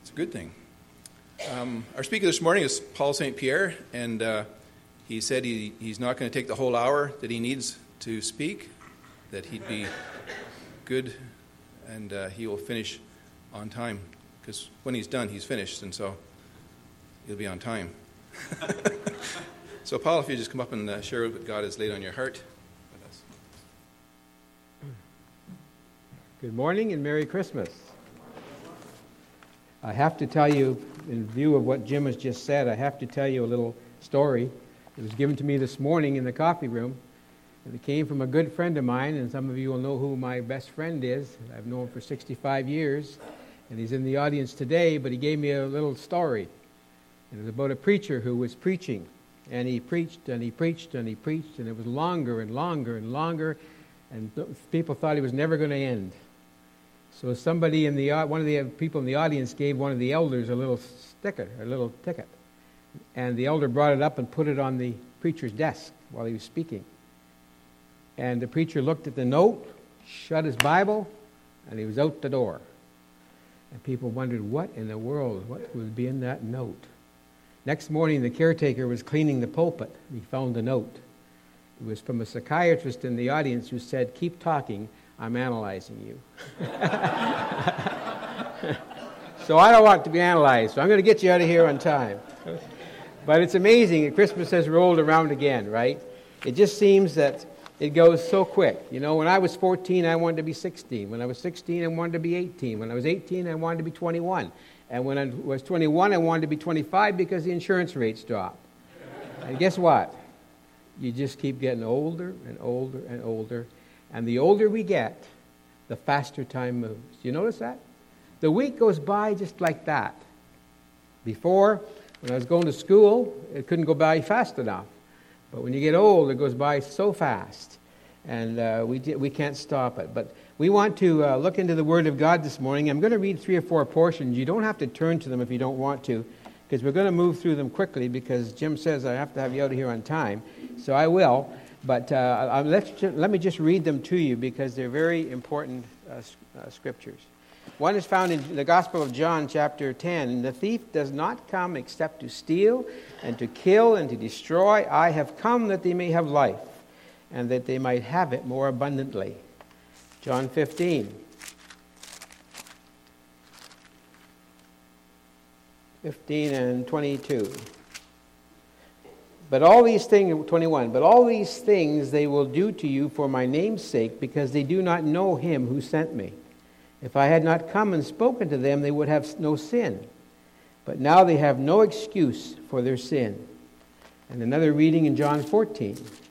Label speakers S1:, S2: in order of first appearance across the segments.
S1: It's a good thing. Our speaker this morning is Paul St. Pierre, and he said he's not going to take the whole hour that he needs to speak, that he'd be good, and he will finish on time, because when he's done, he's finished, and so he'll be on time. So, Paul, if you just come up and share what God has laid on your heart with us.
S2: Good morning and Merry Christmas. I have to tell you, in view of what Jim has just said, I have to tell you a little story. It was given to me this morning in the coffee room, and it came from a good friend of mine, and some of you will know who my best friend is. I've known him for 65 years, and he's in the audience today, but he gave me a little story. It was about a preacher who was preaching, and he preached, and he preached, and he preached, and it was longer and longer and longer, and people thought he was never going to end. So somebody one of the people in the audience gave one of the elders a little ticket, and the elder brought it up and put it on the preacher's desk while he was speaking. And the preacher looked at the note, shut his Bible, and he was out the door. And people wondered, what in the world, what would be in that note? Next morning, the caretaker was cleaning the pulpit. He found a note. It was from a psychiatrist in the audience who said, "Keep talking, I'm analyzing you." So I don't want to be analyzed, so I'm going to get you out of here on time. But it's amazing that Christmas has rolled around again, right? It just seems that it goes so quick. You know, when I was 14, I wanted to be 16. When I was 16, I wanted to be 18. When I was 18, I wanted to be 21. And when I was 21, I wanted to be 25 because the insurance rates dropped. And guess what? You just keep getting older and older and older. And the older we get, the faster time moves. Do you notice that? The week goes by just like that. Before, when I was going to school, it couldn't go by fast enough. But when you get old, it goes by so fast. And we can't stop it. But we want to look into the Word of God this morning. I'm going to read 3 or 4 portions. You don't have to turn to them if you don't want to, because we're going to move through them quickly, because Jim says I have to have you out of here on time. So I will. But let me just read them to you, because they're very important scriptures. One is found in the Gospel of John, chapter 10. "The thief does not come except to steal and to kill and to destroy. I have come that they may have life, and that they might have it more abundantly." John 15. 15 and 22. "But all these things," 21, "but all these things they will do to you for my name's sake, because they do not know him who sent me. If I had not come and spoken to them, they would have no sin. But now they have no excuse for their sin." And another reading in John 14.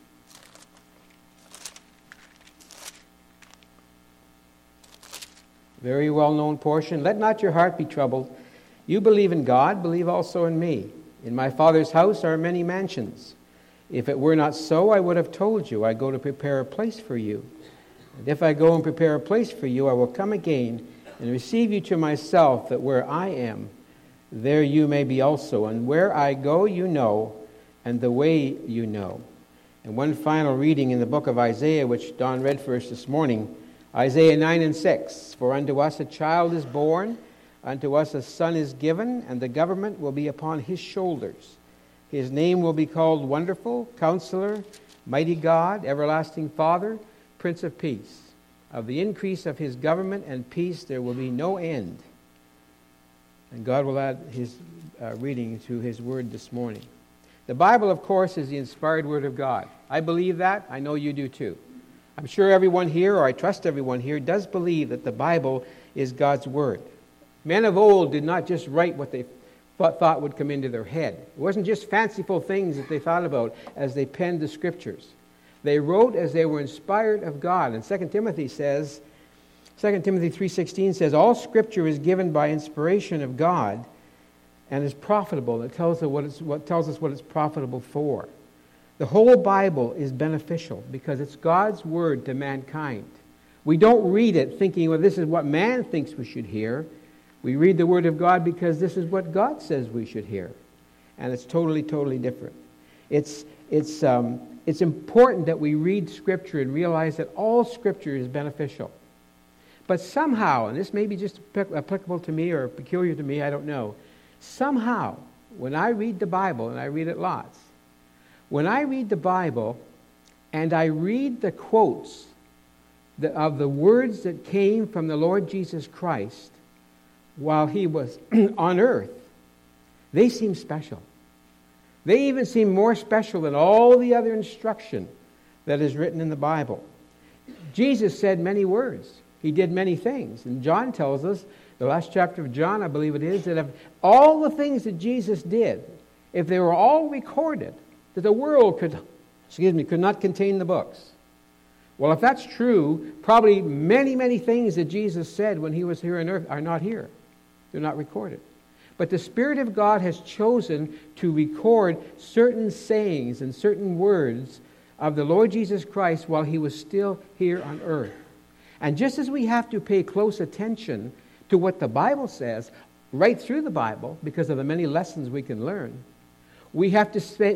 S2: Very well-known portion. "Let not your heart be troubled. You believe in God, believe also in me. In my Father's house are many mansions. If it were not so, I would have told you, I go to prepare a place for you. And if I go and prepare a place for you, I will come again and receive you to myself, that where I am, there you may be also. And where I go you know, and the way you know." And one final reading in the book of Isaiah, which Don read for us this morning, Isaiah 9 and 6. "For unto us a child is born, unto us a son is given, and the government will be upon his shoulders. His name will be called Wonderful, Counselor, Mighty God, Everlasting Father, Prince of Peace. Of the increase of his government and peace there will be no end." And God will add his reading to his word this morning. The Bible, of course, is the inspired word of God. I believe that. I know you do too. I'm sure everyone here, or I trust everyone here, does believe that the Bible is God's word. Men of old did not just write what they thought would come into their head. It wasn't just fanciful things that they thought about as they penned the scriptures. They wrote as they were inspired of God. And 2 Timothy 3:16 says, "All scripture is given by inspiration of God and is profitable." It tells us what it's profitable for. The whole Bible is beneficial because it's God's word to mankind. We don't read it thinking, well, this is what man thinks we should hear. We read the word of God because this is what God says we should hear. And it's totally, totally different. It's important that we read Scripture and realize that all Scripture is beneficial. But somehow, and this may be just applicable to me or peculiar to me, I don't know. Somehow, when I read the Bible, and I read it lots, when I read the Bible and I read the quotes of the words that came from the Lord Jesus Christ while he was on earth, they seem special. They even seem more special than all the other instruction that is written in the Bible. Jesus said many words. He did many things. And John tells us, the last chapter of John, I believe it is, that of all the things that Jesus did, if they were all recorded, that the world could not contain the books. Well, if that's true, probably many, many things that Jesus said when he was here on earth are not here. They're not recorded. But the Spirit of God has chosen to record certain sayings and certain words of the Lord Jesus Christ while he was still here on earth. And just as we have to pay close attention to what the Bible says right through the Bible, because of the many lessons we can learn, we have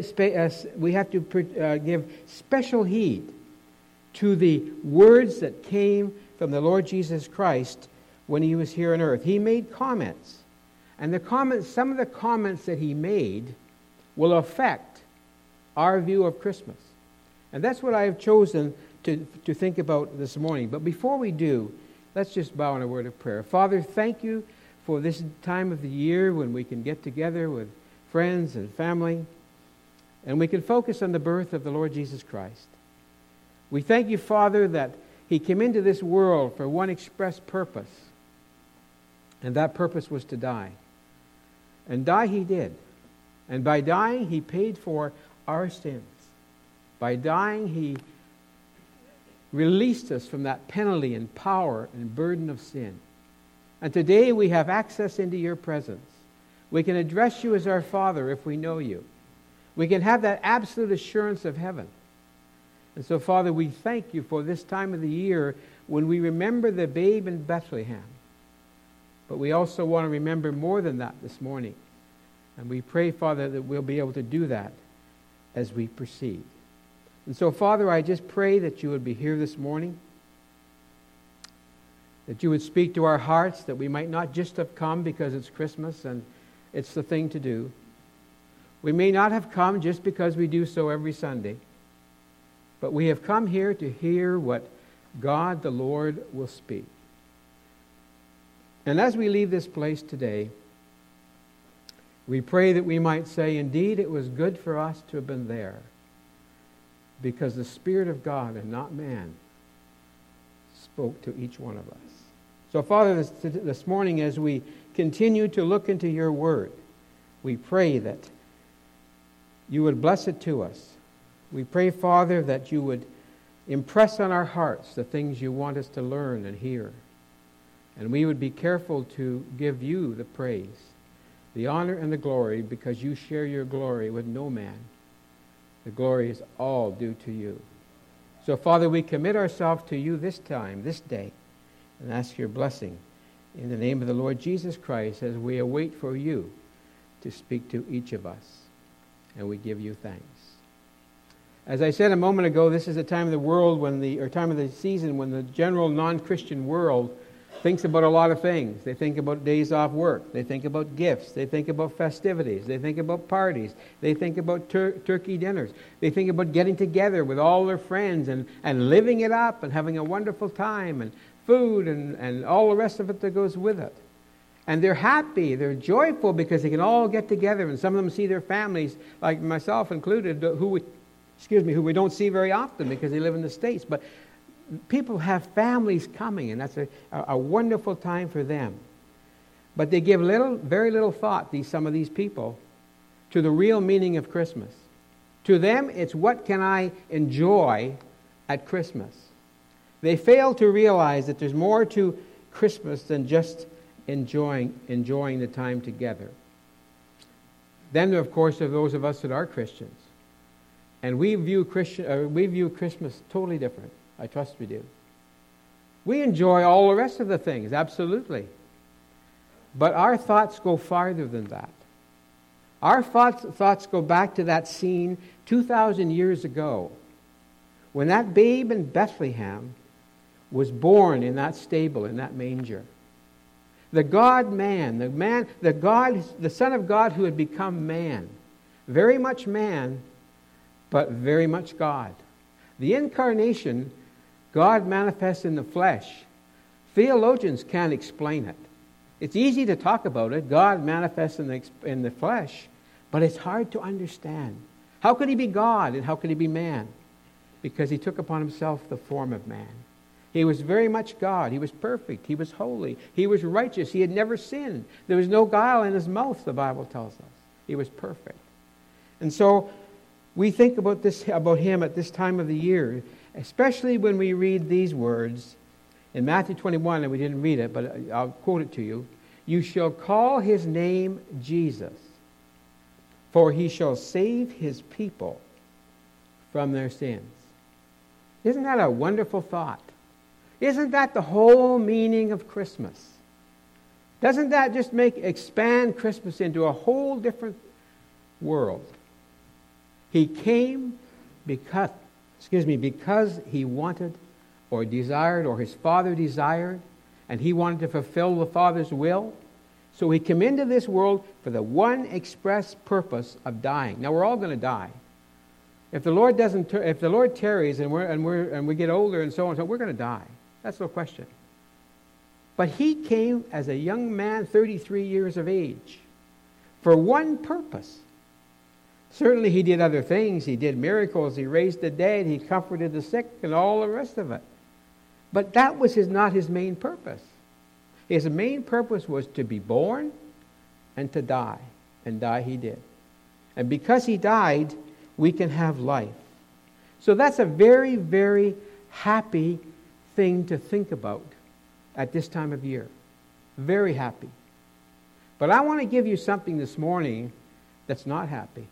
S2: to give special heed to the words that came from the Lord Jesus Christ when he was here on earth. He made comments. And some of the comments that he made will affect our view of Christmas. And that's what I have chosen to think about this morning. But before we do, let's just bow in a word of prayer. Father, thank you for this time of the year when we can get together with friends and family, and we can focus on the birth of the Lord Jesus Christ. We thank you, Father, that he came into this world for one express purpose, and that purpose was to die. And die he did. And by dying, he paid for our sins. By dying, he released us from that penalty and power and burden of sin. And today we have access into your presence. We can address you as our Father if we know you. We can have that absolute assurance of heaven. And so, Father, we thank you for this time of the year when we remember the babe in Bethlehem. But we also want to remember more than that this morning. And we pray, Father, that we'll be able to do that as we proceed. And so, Father, I just pray that you would be here this morning, that you would speak to our hearts, that we might not just have come because it's Christmas and it's the thing to do. We may not have come just because we do so every Sunday, but we have come here to hear what God the Lord will speak. And as we leave this place today, we pray that we might say, indeed, it was good for us to have been there, because the Spirit of God and not man spoke to each one of us. So, Father, this morning as we continue to look into your word, we pray that you would bless it to us. We pray, Father, that you would impress on our hearts the things you want us to learn and hear. And we would be careful to give you the praise, the honor, and the glory, because you share your glory with no man. The glory is all due to you. So, Father, we commit ourselves to you this time, this day, and ask your blessing in the name of the Lord Jesus Christ as we await for you to speak to each of us. And we give you thanks. As I said a moment ago, this is a time of the world time of the season when the general non-Christian world thinks about a lot of things. They think about days off work. They think about gifts. They think about festivities. They think about parties. They think about turkey dinners. They think about getting together with all their friends and living it up and having a wonderful time and food and all the rest of it that goes with it. And they're happy, they're joyful because they can all get together, and some of them see their families, like myself included, who we don't see very often because they live in the States. But people have families coming, and that's a wonderful time for them. But they give very little thought, some of these people, to the real meaning of Christmas. To them, it's what can I enjoy at Christmas. They fail to realize that there's more to Christmas than just enjoying the time together. Then, of course, there are those of us that are Christians, and we view Christmas totally different. I trust we do. We enjoy all the rest of the things, absolutely. But our thoughts go farther than that. Our thoughts go back to that scene 2,000 years ago when that babe in Bethlehem was born in that stable, in that manger. The God-man, the Son of God who had become man. Very much man, but very much God. The incarnation, God manifests in the flesh. Theologians can't explain it. It's easy to talk about it. God manifests in the flesh, but it's hard to understand. How could he be God and how could he be man? Because he took upon himself the form of man. He was very much God. He was perfect. He was holy. He was righteous. He had never sinned. There was no guile in his mouth, the Bible tells us. He was perfect. And so we think about him at this time of the year, especially when we read these words in Matthew 21, and we didn't read it, but I'll quote it to you. You shall call his name Jesus, for he shall save his people from their sins. Isn't that a wonderful thought? Isn't that the whole meaning of Christmas? Doesn't that just expand Christmas into a whole different world? He came because he wanted or desired, or his Father desired, and he wanted to fulfill the Father's will. So he came into this world for the one express purpose of dying. Now we're all going to die. If the Lord tarries and we get older and so on, we're going to die. That's no question. But he came as a young man, 33 years of age, for one purpose. Certainly he did other things. He did miracles. He raised the dead. He comforted the sick and all the rest of it. But that was not his main purpose. His main purpose was to be born and to die. And die he did. And because he died, we can have life. So that's a very, very happy thing to think about at this time of year. Very happy. But I want to give you something this morning that's not happy.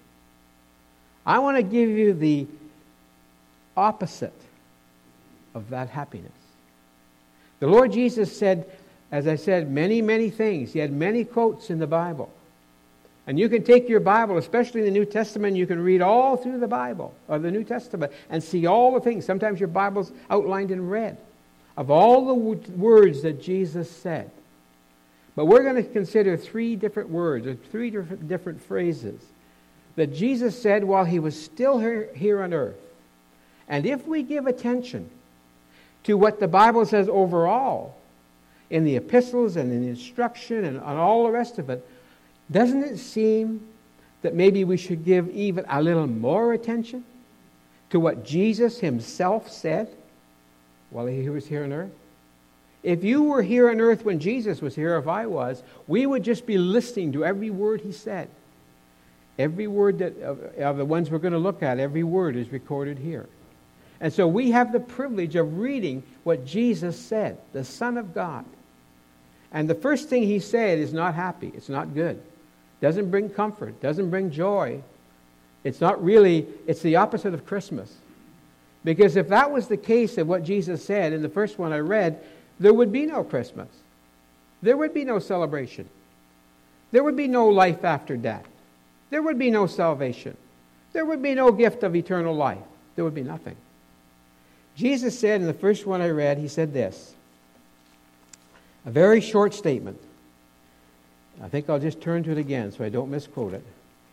S2: I want to give you the opposite of that happiness. The Lord Jesus said, as I said, many, many things. He had many quotes in the Bible. And you can take your Bible, especially in the New Testament, you can read all through the Bible, or the New Testament, and see all the things. Sometimes your Bible's outlined in red, of all the words that Jesus said. But we're going to consider three different words, or three different phrases that Jesus said while he was still here on earth. And if we give attention to what the Bible says overall, in the epistles and in the instruction and on all the rest of it, doesn't it seem that maybe we should give even a little more attention to what Jesus himself said while he was here on earth? If you were here on earth when Jesus was here, if I was, we would just be listening to every word he said. Every word of the ones we're going to look at, every word is recorded here. And so we have the privilege of reading what Jesus said, the Son of God. And the first thing he said is not happy. It's not good. Doesn't bring comfort. Doesn't bring joy. It's the opposite of Christmas. Because if that was the case of what Jesus said in the first one I read, there would be no Christmas. There would be no celebration. There would be no life after death. There would be no salvation. There would be no gift of eternal life. There would be nothing. Jesus said in the first one I read, he said this, a very short statement. I think I'll just turn to it again so I don't misquote it.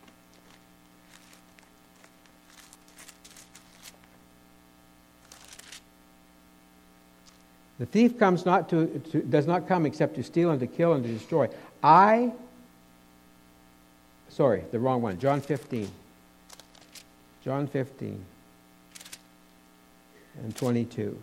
S2: The thief does not come except to steal and to kill and to destroy. The wrong one. John 15. John 15 and 22.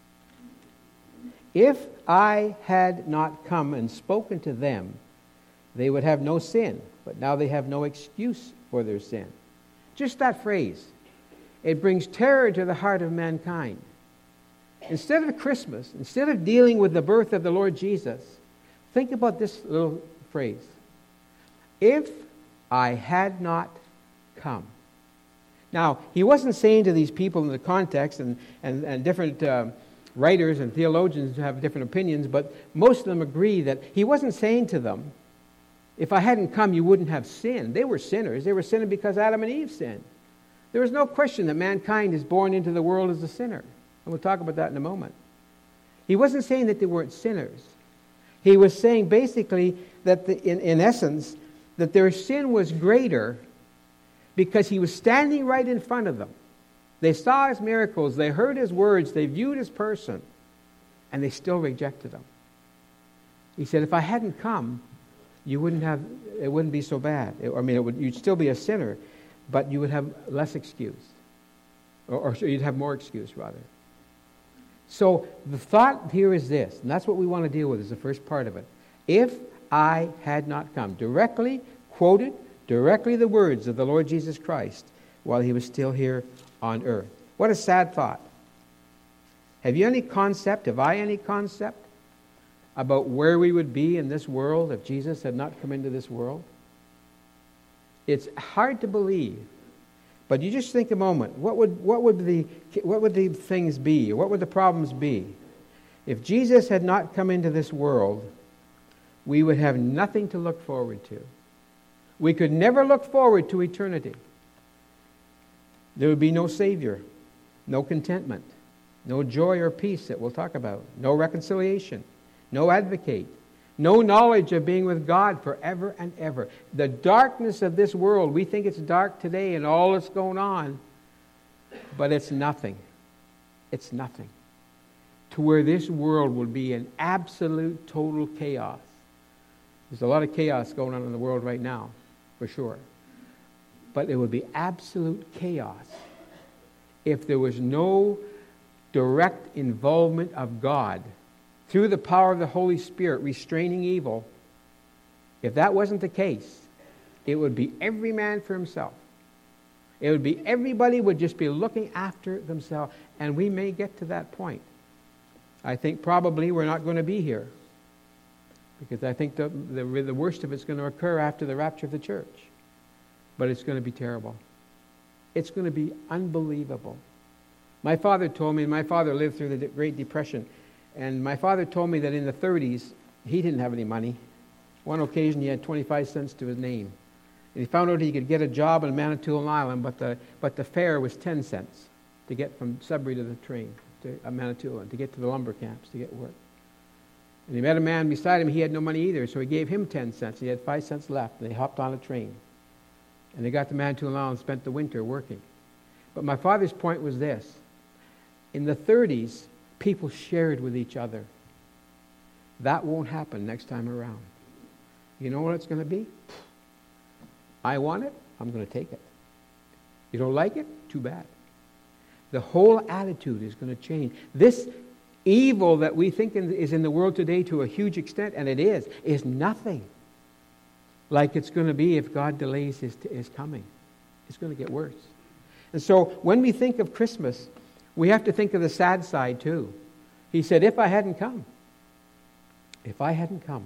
S2: If I had not come and spoken to them, they would have no sin, but now they have no excuse for their sin. Just that phrase. It brings terror to the heart of mankind. Instead of Christmas, instead of dealing with the birth of the Lord Jesus, think about this little phrase. If I had not come. Now, he wasn't saying to these people in the context, and different writers and theologians have different opinions, but most of them agree that he wasn't saying to them, if I hadn't come, you wouldn't have sinned. They were sinners. They were sinning because Adam and Eve sinned. There is no question that mankind is born into the world as a sinner. And we'll talk about that in a moment. He wasn't saying that they weren't sinners. He was saying basically that in essence, that their sin was greater because he was standing right in front of them. They saw his miracles, they heard his words, they viewed his person, and they still rejected him. He said, if I hadn't come, it wouldn't be so bad. You'd still be a sinner, but you would have less excuse. Or you'd have more excuse, rather. So the thought here is this, and that's what we want to deal with is the first part of it. If I had not come, directly quoted, directly the words of the Lord Jesus Christ while he was still here on earth. What a sad thought. Have you any concept, have I any concept about where we would be in this world if Jesus had not come into this world? It's hard to believe. But you just think a moment, what would the things be? What would the problems be? If Jesus had not come into this world, we would have nothing to look forward to. We could never look forward to eternity. There would be no Savior, no contentment, no joy or peace that we'll talk about, no reconciliation, no advocate, no knowledge of being with God forever and ever. The darkness of this world, we think it's dark today and all that's going on, but it's nothing. It's nothing. To where this world will be in absolute, total chaos. There's a lot of chaos going on in the world right now, for sure. But it would be absolute chaos if there was no direct involvement of God through the power of the Holy Spirit restraining evil. If that wasn't the case, it would be every man for himself. It would be everybody would just be looking after themselves, and we may get to that point. I think probably we're not going to be here, because I think the worst of it's going to occur after the rapture of the church. But it's going to be terrible. It's going to be unbelievable. My father told me, and my father lived through the Great Depression, and my father told me that in the 30s, he didn't have any money. One occasion, he had 25 cents to his name. And he found out he could get a job in Manitoulin Island, but the fare was 10 cents to get from Sudbury to the train to Manitoulin, to get to the lumber camps, to get work. And he met a man beside him. He had no money either, so he gave him 10 cents. He had 5 cents left, and they hopped on a train. And they got to Manitoulin Island and spent the winter working. But my father's point was this. In the 30s, people shared with each other. That won't happen next time around. You know what it's going to be? I want it, I'm going to take it. You don't like it? Too bad. The whole attitude is going to change. This evil that we think is in the world today to a huge extent, and it is nothing like it's going to be if God delays his coming. It's going to get worse. And so when we think of Christmas, we have to think of the sad side too. He said, if I hadn't come. If I hadn't come.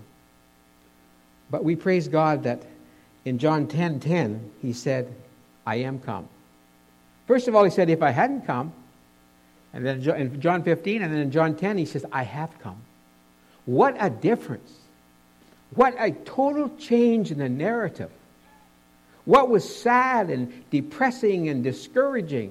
S2: But we praise God that in John 10:10, he said, I am come. First of all, he said, if I hadn't come. And then in John 15, and then in John 10, he says, I have come. What a difference. What a total change in the narrative. What was sad and depressing and discouraging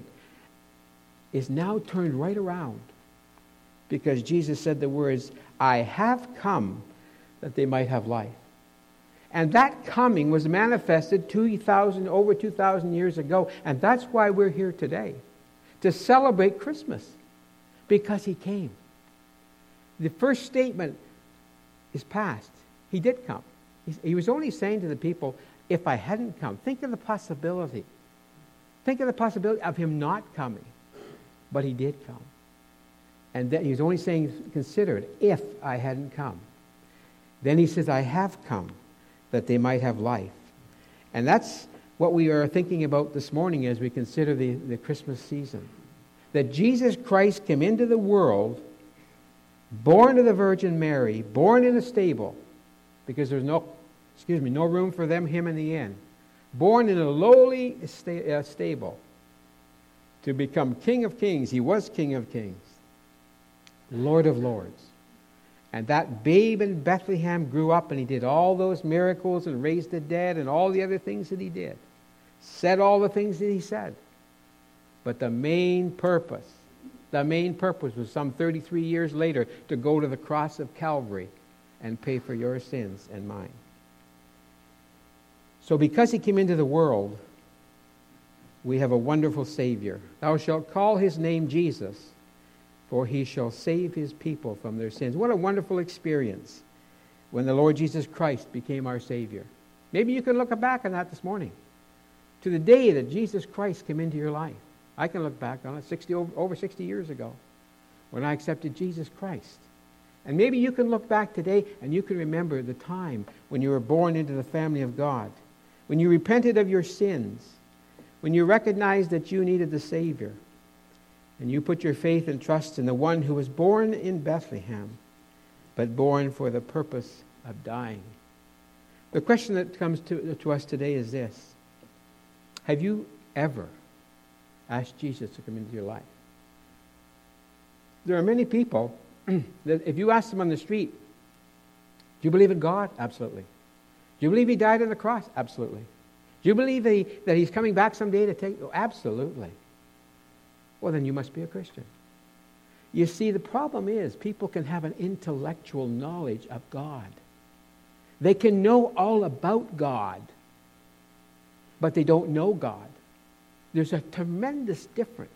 S2: is now turned right around. Because Jesus said the words, I have come that they might have life. And that coming was manifested over 2,000 years ago. And that's why we're here today. To celebrate Christmas. Because he came. The first statement is past. He did come. He was only saying to the people, if I hadn't come. Think of the possibility. Think of the possibility of him not coming. But he did come. And then he was only saying, consider it, if I hadn't come. Then he says, I have come, that they might have life. And that's what we are thinking about this morning as we consider the Christmas season. That Jesus Christ came into the world, born of the Virgin Mary, born in a stable, because there's no room for him in the inn. Born in a lowly stable to become King of Kings. He was King of Kings. Lord of Lords. And that babe in Bethlehem grew up and he did all those miracles and raised the dead and all the other things that he did. Said all the things that he said. But the main purpose The main purpose was some 33 years later to go to the cross of Calvary and pay for your sins and mine. So because he came into the world, we have a wonderful Savior. Thou shalt call his name Jesus, for he shall save his people from their sins. What a wonderful experience when the Lord Jesus Christ became our Savior. Maybe you can look back on that this morning, to the day that Jesus Christ came into your life. I can look back on it over 60 years ago when I accepted Jesus Christ. And maybe you can look back today and you can remember the time when you were born into the family of God, when you repented of your sins, when you recognized that you needed the Savior, and you put your faith and trust in the one who was born in Bethlehem, but born for the purpose of dying. The question that comes to us today is this: have you ever asked Jesus to come into your life? There are many people that if you ask them on the street, do you believe in God? Absolutely. Do you believe he died on the cross? Absolutely. Do you believe that he's coming back someday to take you? Absolutely. Well, then you must be a Christian. You see, the problem is people can have an intellectual knowledge of God. They can know all about God, but they don't know God. There's a tremendous difference.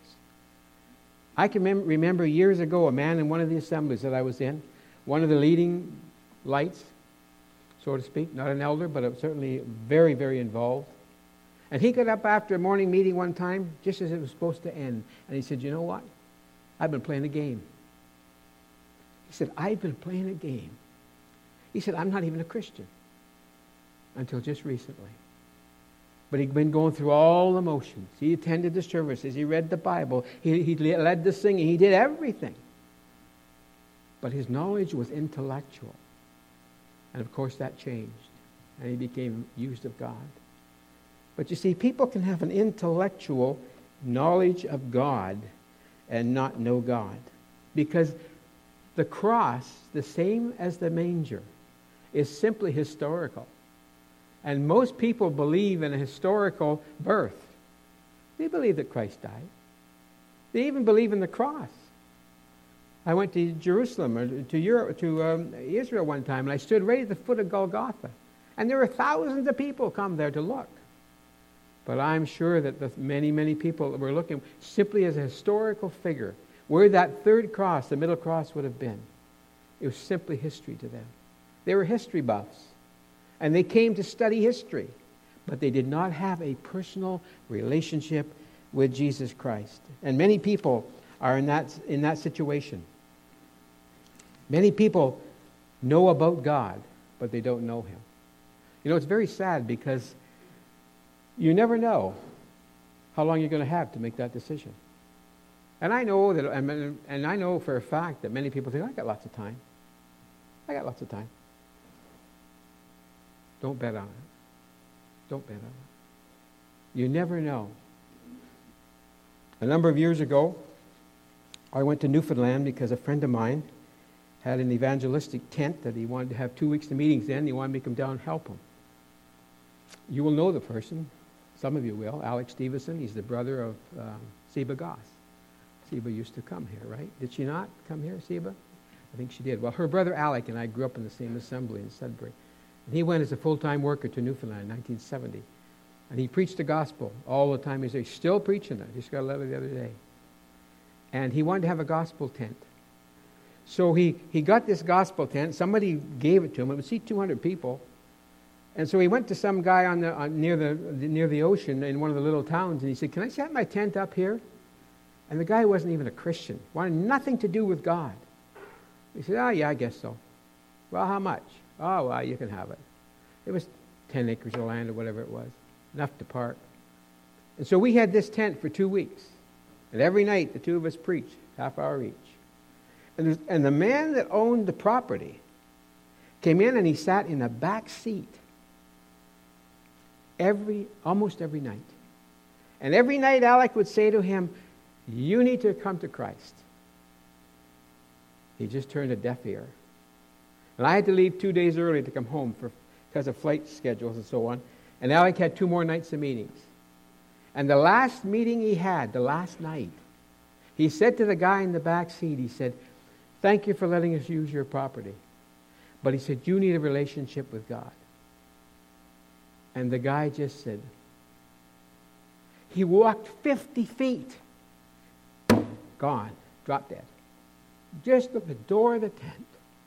S2: I can remember years ago a man in one of the assemblies that I was in, one of the leading lights, so to speak, not an elder, but certainly very, very involved. And he got up after a morning meeting one time, just as it was supposed to end, and he said, "You know what? I've been playing a game." He said, "I've been playing a game." He said, "I'm not even a Christian until just recently." But he'd been going through all the motions. He attended the services. He read the Bible. He led the singing. He did everything. But his knowledge was intellectual. And of course that changed. And he became used of God. But you see, people can have an intellectual knowledge of God and not know God. Because the cross, the same as the manger, is simply historical. And most people believe in a historical birth. They believe that Christ died. They even believe in the cross. I went to Jerusalem or to Israel one time, and I stood right at the foot of Golgotha. And there were thousands of people come there to look. But I'm sure that many, many people were looking simply as a historical figure. Where that third cross, the middle cross, would have been. It was simply history to them. They were history buffs. And they came to study history. But they did not have a personal relationship with Jesus Christ. And many people are in that situation. Many people know about God, but they don't know him. You know, it's very sad because you never know how long you're going to have to make that decision. And I know that, and I know for a fact that many people think, I got lots of time. I got lots of time. Don't bet on it. Don't bet on it. You never know. A number of years ago, I went to Newfoundland because a friend of mine had an evangelistic tent that he wanted to have 2 weeks of meetings in. He wanted me to come down and help him. You will know the person. Some of you will. Alex Stevenson. He's the brother of Seba Goss. Seba used to come here, right? Did she not come here, Seba? I think she did. Well, her brother Alec and I grew up in the same assembly in Sudbury. And he went as a full-time worker to Newfoundland in 1970. And he preached the gospel all the time. He's still preaching it. Just got a letter the other day. And he wanted to have a gospel tent. So he got this gospel tent. Somebody gave it to him. It would seat 200 people. And so he went to some guy near the ocean in one of the little towns, and he said, "Can I set my tent up here?" And the guy wasn't even a Christian. Wanted nothing to do with God. He said, "Oh, yeah, I guess so." "Well, how much?" "Oh, well, you can have it." It was 10 acres of land or whatever it was. Enough to park. And so we had this tent for 2 weeks. And every night the two of us preached, half hour each. And the man that owned the property came in and he sat in the back seat almost every night. And every night Alec would say to him, "You need to come to Christ." He just turned a deaf ear. And I had to leave 2 days early to come home because of flight schedules and so on. And Alec had 2 more nights of meetings. And the last meeting he had, the last night, He said to the guy in the back seat, he said, thank you for letting us use your property. But he said, you need a relationship with God. And the guy just said, he walked 50 feet. Gone. Dropped dead. Just at the door of the tent.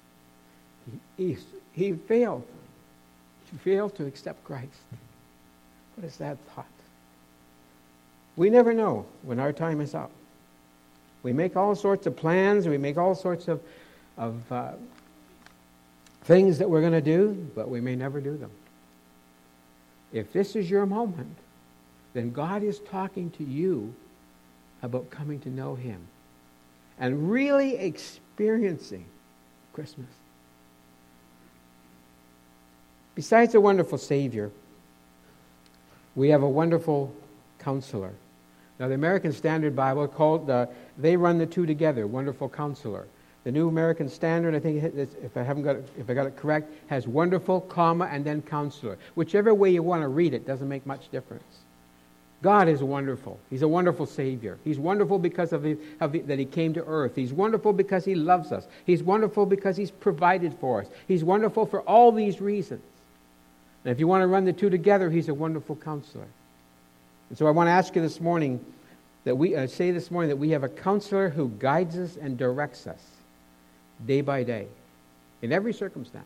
S2: He failed. He failed to accept Christ. What a sad thought. We never know when our time is up. We make all sorts of plans. We make all sorts of things that we're going to do, but we may never do them. If this is your moment, then God is talking to you about coming to know Him and really experiencing Christmas. Besides a wonderful Savior, we have a wonderful Counselor. Now, the American Standard Bible called they run the two together. Wonderful Counselor. The New American Standard, I think, if I got it correct, has wonderful, comma, and then Counselor. Whichever way you want to read it doesn't make much difference. God is wonderful. He's a wonderful Savior. He's wonderful because that He came to earth. He's wonderful because He loves us. He's wonderful because He's provided for us. He's wonderful for all these reasons. And if you want to run the two together, He's a wonderful Counselor. And so I want to ask you this morning that we have a Counselor who guides us and directs us day by day in every circumstance.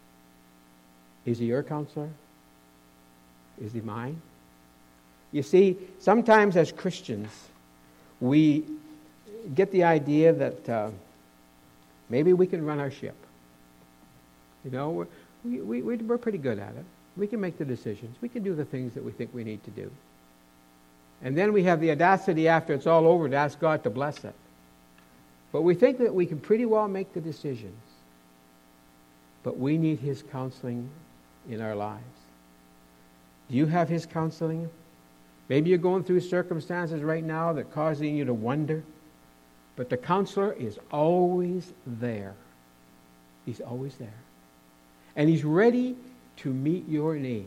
S2: Is He your Counselor? Is He mine? You see, sometimes as Christians, we get the idea that maybe we can run our ship. You know, we're pretty good at it. We can make the decisions. We can do the things that we think we need to do. And then we have the audacity after it's all over to ask God to bless it. But we think that we can pretty well make the decisions. But we need His counseling in our lives. Do you have His counseling? Maybe you're going through circumstances right now that are causing you to wonder. But the Counselor is always there. He's always there. And He's ready to meet your needs.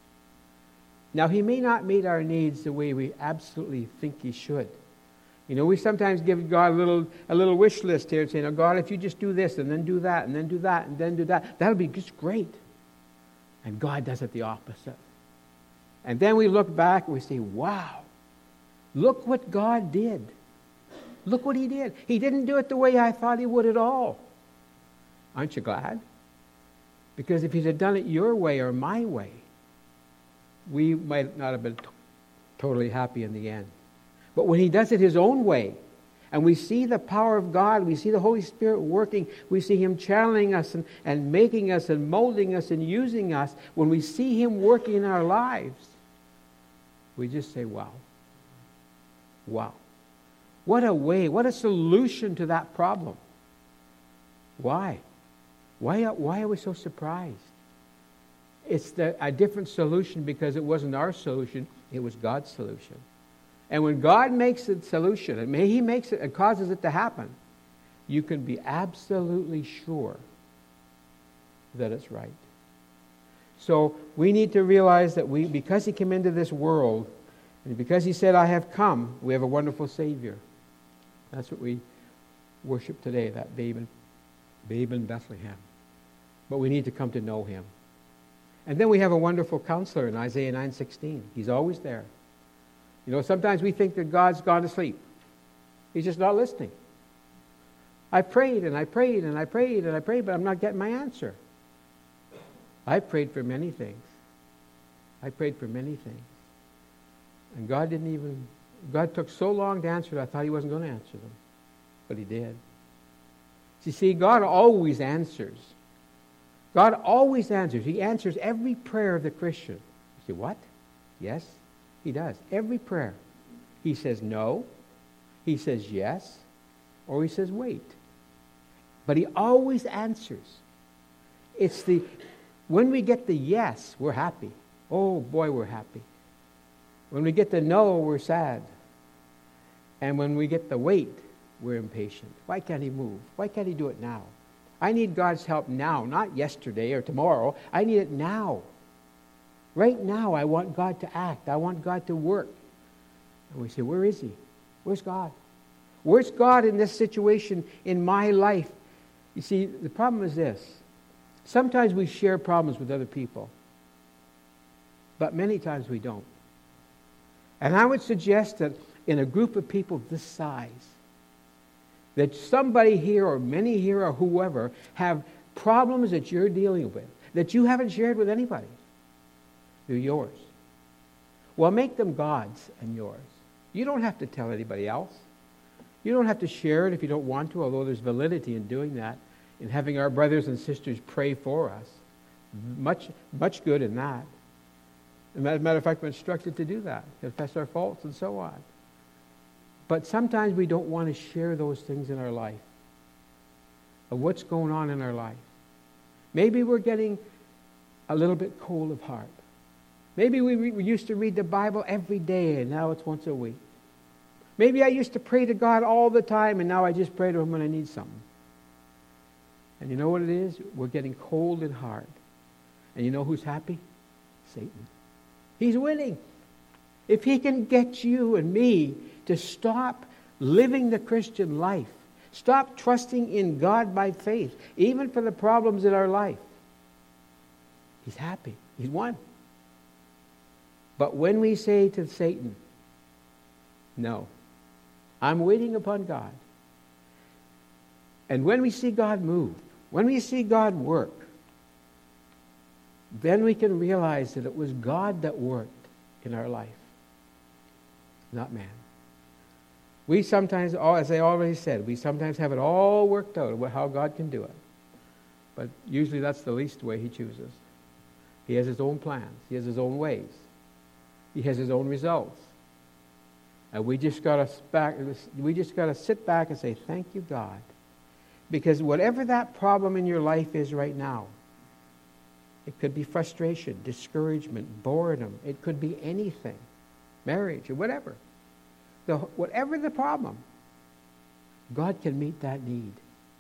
S2: Now, He may not meet our needs the way we absolutely think He should. You know, we sometimes give God a little wish list here, saying, "Oh God, if you just do this, and then do that, and then do that, and then do that, that'll be just great." And God does it the opposite. And then we look back and we say, "Wow, look what God did. Look what He did. He didn't do it the way I thought He would at all." Aren't you glad? Because if He'd have done it your way or my way, we might not have been totally happy in the end. But when He does it His own way, and we see the power of God, we see the Holy Spirit working, we see Him channeling us and making us and molding us and using us, when we see Him working in our lives, we just say, wow. Wow. What a way, what a solution to that problem. Why? Why are we so surprised? It's a different solution because it wasn't our solution, it was God's solution. And when God makes a solution, and He makes it and causes it to happen, you can be absolutely sure that it's right. So we need to realize that because He came into this world, and because He said, "I have come," we have a wonderful Savior. That's what we worship today, that babe in Bethlehem. But we need to come to know Him. And then we have a wonderful Counselor in Isaiah 9:16. He's always there. You know, sometimes we think that God's gone to sleep. He's just not listening. I prayed and I prayed and I prayed and I prayed, but I'm not getting my answer. I prayed for many things. I prayed for many things. And God took so long to answer it, I thought He wasn't going to answer them. But He did. You see, God always answers. God always answers. He answers every prayer of the Christian. You say, what? Yes, He does. Every prayer. He says no, He says yes, or He says wait. But He always answers. When we get the yes, we're happy. Oh boy, we're happy. When we get the no, we're sad. And when we get the wait, we're impatient. Why can't He move? Why can't He do it now? I need God's help now, not yesterday or tomorrow. I need it now. Right now, I want God to act. I want God to work. And we say, where is He? Where's God? Where's God in this situation in my life? You see, the problem is this. Sometimes we share problems with other people, but many times we don't. And I would suggest that in a group of people this size, that somebody here or many here or whoever have problems that you're dealing with that you haven't shared with anybody. They're yours. Well, make them God's and yours. You don't have to tell anybody else. You don't have to share it if you don't want to, although there's validity in doing that, in having our brothers and sisters pray for us. Much good in that. As a matter of fact, we're instructed to do that, confess our faults and so on. But sometimes we don't want to share those things in our life, of what's going on in our life. Maybe we're getting a little bit cold of heart. Maybe we used to read the Bible every day and now it's once a week. Maybe I used to pray to God all the time and now I just pray to Him when I need something. And you know what it is? We're getting cold in heart. And you know who's happy? Satan. He's winning. If he can get you and me to stop living the Christian life, stop trusting in God by faith, even for the problems in our life, he's happy. He's won. But when we say to Satan, no, I'm waiting upon God. And when we see God move, when we see God work, then we can realize that it was God that worked in our life, not man. We sometimes, as I already said, we sometimes have it all worked out about how God can do it. But usually that's the least way He chooses. He has His own plans. He has His own ways. He has His own results. And we just got to sit back and say, thank you, God. Because whatever that problem in your life is right now, it could be frustration, discouragement, boredom. It could be anything, marriage or whatever. Whatever the problem, God can meet that need.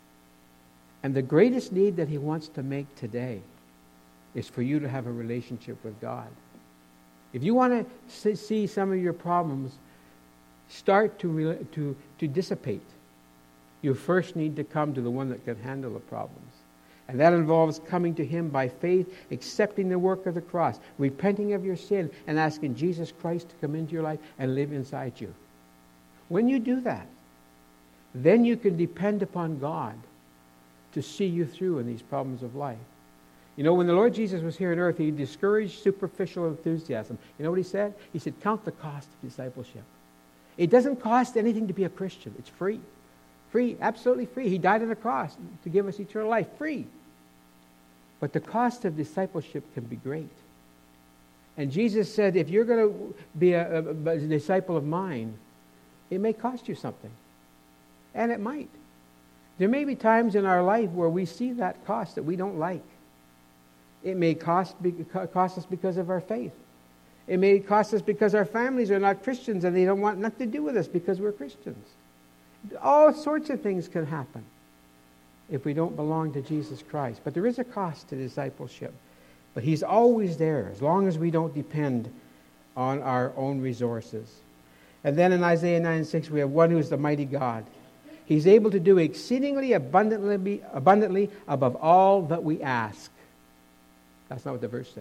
S2: And the greatest need that He wants to make today is for you to have a relationship with God. If you want to see some of your problems start to dissipate, you first need to come to the one that can handle the problems. And that involves coming to Him by faith, accepting the work of the cross, repenting of your sin, and asking Jesus Christ to come into your life and live inside you. When you do that, then you can depend upon God to see you through in these problems of life. You know, when the Lord Jesus was here on earth, He discouraged superficial enthusiasm. You know what He said? He said, count the cost of discipleship. It doesn't cost anything to be a Christian. It's free. Free, absolutely free. He died on the cross to give us eternal life. Free. But the cost of discipleship can be great. And Jesus said, if you're going to be a disciple of mine, it may cost you something. And it might. There may be times in our life where we see that cost that we don't like. It may cost us because of our faith. It may cost us because our families are not Christians and they don't want nothing to do with us because we're Christians. All sorts of things can happen if we don't belong to Jesus Christ. But there is a cost to discipleship. But He's always there as long as we don't depend on our own resources. And then in Isaiah 9:6 we have one who is the mighty God. He's able to do exceedingly abundantly above all that we ask. That's not what the verse says.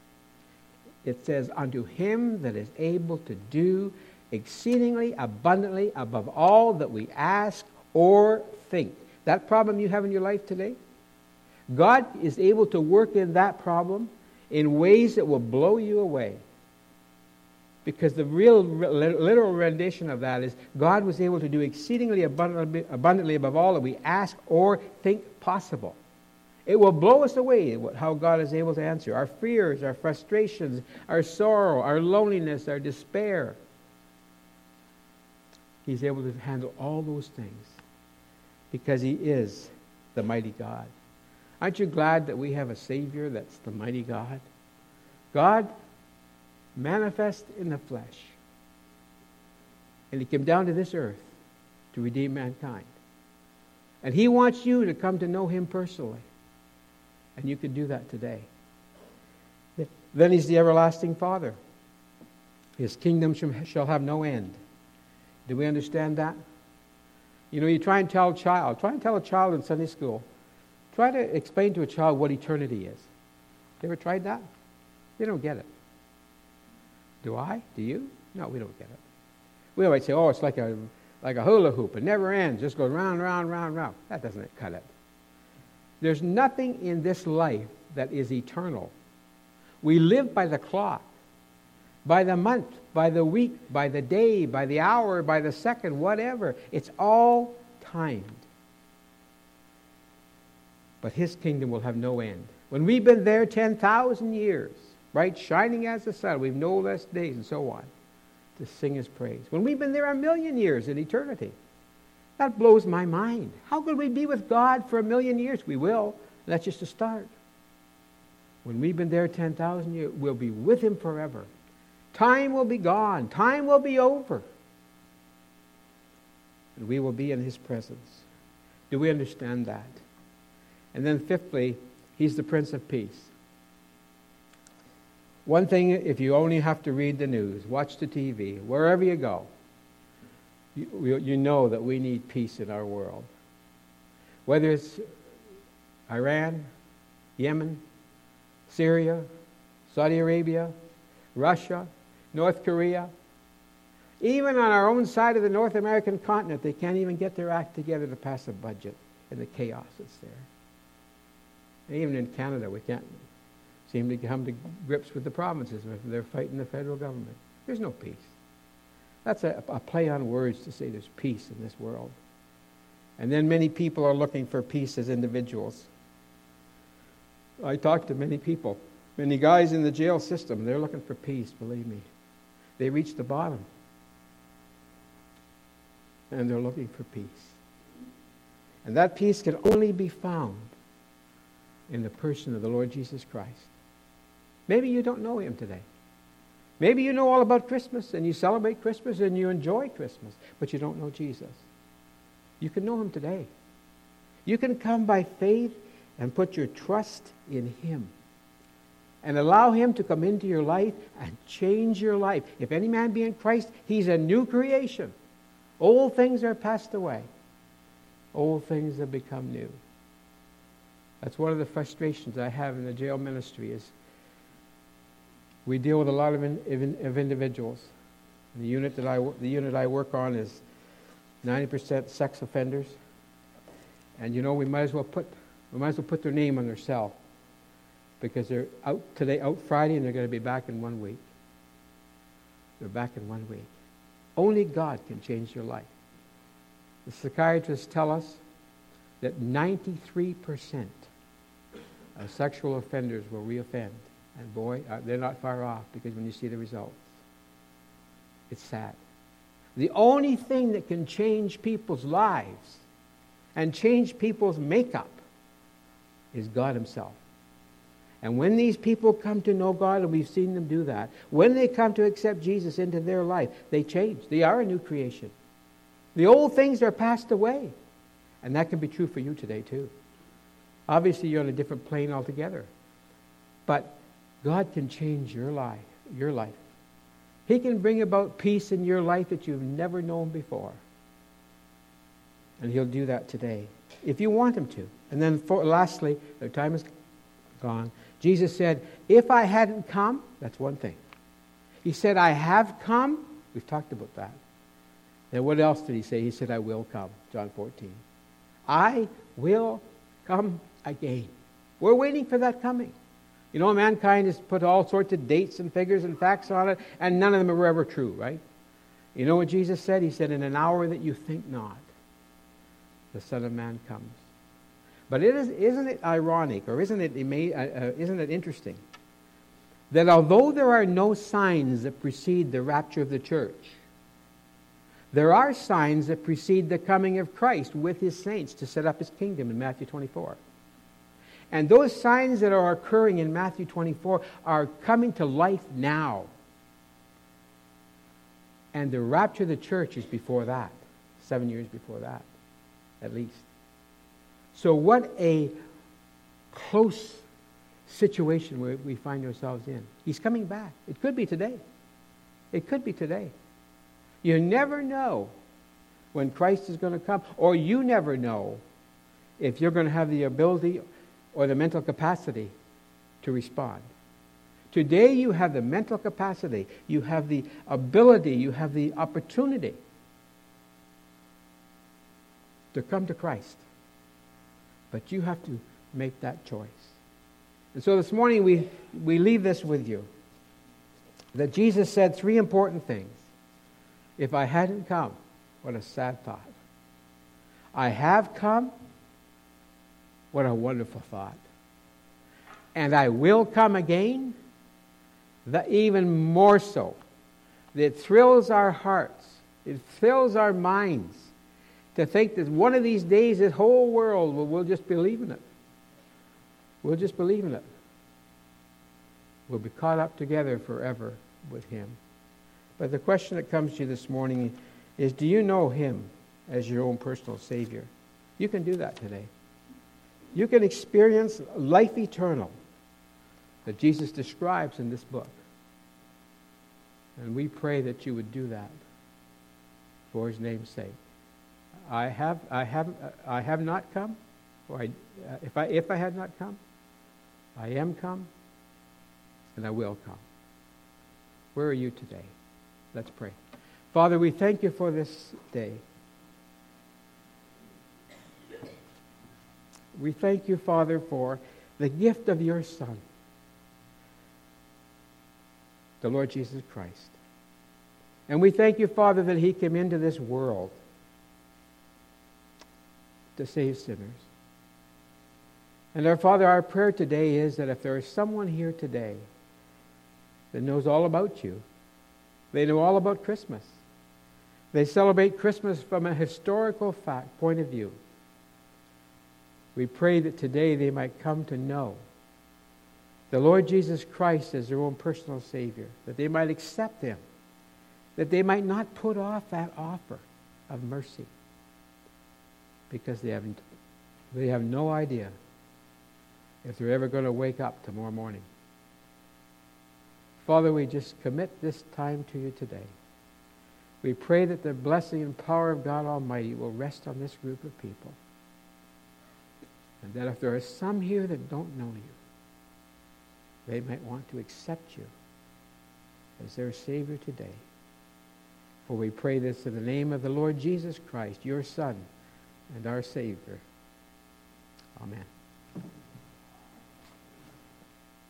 S2: It says, unto Him that is able to do exceedingly abundantly above all that we ask or think. That problem you have in your life today, God is able to work in that problem in ways that will blow you away. Because the real literal rendition of that is God was able to do exceedingly abundantly above all that we ask or think possible. It will blow us away how God is able to answer our fears, our frustrations, our sorrow, our loneliness, our despair. He's able to handle all those things because He is the mighty God. Aren't you glad that we have a Savior that's the mighty God? God manifest in the flesh. And He came down to this earth to redeem mankind. And He wants you to come to know Him personally. And you can do that today. Then He's the everlasting Father. His kingdom shall have no end. Do we understand that? You know, you try and tell a child in Sunday school, try to explain to a child what eternity is. You ever tried that? They don't get it. Do I? Do you? No, we don't get it. We always say, oh, it's like a hula hoop. It never ends. Just goes round, round, round, round. That doesn't cut it. There's nothing in this life that is eternal. We live by the clock, by the month, by the week, by the day, by the hour, by the second, whatever. It's all timed. But his kingdom will have no end. When we've been there 10,000 years, bright shining as the sun, we've no less days and so on, to sing his praise. When we've been there 1,000,000 years in eternity, that blows my mind. How could we be with God for 1,000,000 years? We will. That's just a start. When we've been there 10,000 years, we'll be with him forever. Time will be gone. Time will be over. And we will be in his presence. Do we understand that? And then fifthly, he's the Prince of Peace. One thing, if you only have to read the news, watch the TV, wherever you go, you know that we need peace in our world. Whether it's Iran, Yemen, Syria, Saudi Arabia, Russia, North Korea, even on our own side of the North American continent, they can't even get their act together to pass a budget in the chaos that's there. And even in Canada, we can't seem to come to grips with the provinces. They're fighting the federal government. There's no peace. That's a play on words to say there's peace in this world. And then many people are looking for peace as individuals. I talk to many people, many guys in the jail system. They're looking for peace, believe me. They reached the bottom. And they're looking for peace. And that peace can only be found in the person of the Lord Jesus Christ. Maybe you don't know him today. Maybe you know all about Christmas and you celebrate Christmas and you enjoy Christmas, but you don't know Jesus. You can know him today. You can come by faith and put your trust in him and allow him to come into your life and change your life. If any man be in Christ, he's a new creation. Old things are passed away. Old things have become new. That's one of the frustrations I have in the jail ministry is we deal with a lot of individuals. The unit I work on is 90% sex offenders, and you know we might as well put their name on their cell because they're out today, out Friday, and they're going to be back in 1 week. They're back in 1 week. Only God can change your life. The psychiatrists tell us that 93% of sexual offenders will reoffend. And boy, they're not far off because when you see the results, it's sad. The only thing that can change people's lives and change people's makeup is God himself. And when these people come to know God, and we've seen them do that, when they come to accept Jesus into their life, they change. They are a new creation. The old things are passed away. And that can be true for you today too. Obviously, you're on a different plane altogether. But God can change your life. He can bring about peace in your life that you've never known before. And he'll do that today, if you want him to. And then lastly, the time is gone. Jesus said, if I hadn't come, that's one thing. He said, I have come. We've talked about that. Then what else did he say? He said, I will come. John 14. I will come again. We're waiting for that coming. You know, mankind has put all sorts of dates and figures and facts on it, and none of them are ever true, right? You know what Jesus said? He said, in an hour that you think not, the Son of Man comes. But isn't it ironic, or isn't it interesting, that although there are no signs that precede the rapture of the church, there are signs that precede the coming of Christ with his saints to set up his kingdom in Matthew 24. And those signs that are occurring in Matthew 24 are coming to life now. And the rapture of the church is before that, 7 years before that, at least. So what a close situation we find ourselves in. He's coming back. It could be today. It could be today. You never know when Christ is going to come, or you never know if you're going to have the ability or the mental capacity to respond. Today you have the mental capacity, you have the ability, you have the opportunity to come to Christ. But you have to make that choice. And so this morning we leave this with you. That Jesus said 3 important things. If I hadn't come, what a sad thought. I have come, what a wonderful thought. And I will come again, that even more so. It thrills our hearts. It fills our minds to think that one of these days this whole world will just believe in it. We'll just believe in it. We'll be caught up together forever with Him. But the question that comes to you this morning is, do you know Him as your own personal Savior? You can do that today. You can experience life eternal that Jesus describes in this book. And we pray that you would do that for His name's sake. I have not come, or if I had not come, I am come, and I will come. Where are you today? Let's pray. Father, we thank you for this day. We thank you, Father, for the gift of your Son, the Lord Jesus Christ. And we thank you, Father, that He came into this world to save sinners. And our Father, our prayer today is that if there is someone here today that knows all about you, they know all about Christmas, they celebrate Christmas from a historical point of view, we pray that today they might come to know the Lord Jesus Christ as their own personal Savior, that they might accept Him, that they might not put off that offer of mercy, because they have no idea if they're ever going to wake up tomorrow morning. Father, we just commit this time to you today. We pray that the blessing and power of God Almighty will rest on this group of people. And that if there are some here that don't know you, they might want to accept you as their Savior today. For we pray this in the name of the Lord Jesus Christ, your Son and our Savior. Amen.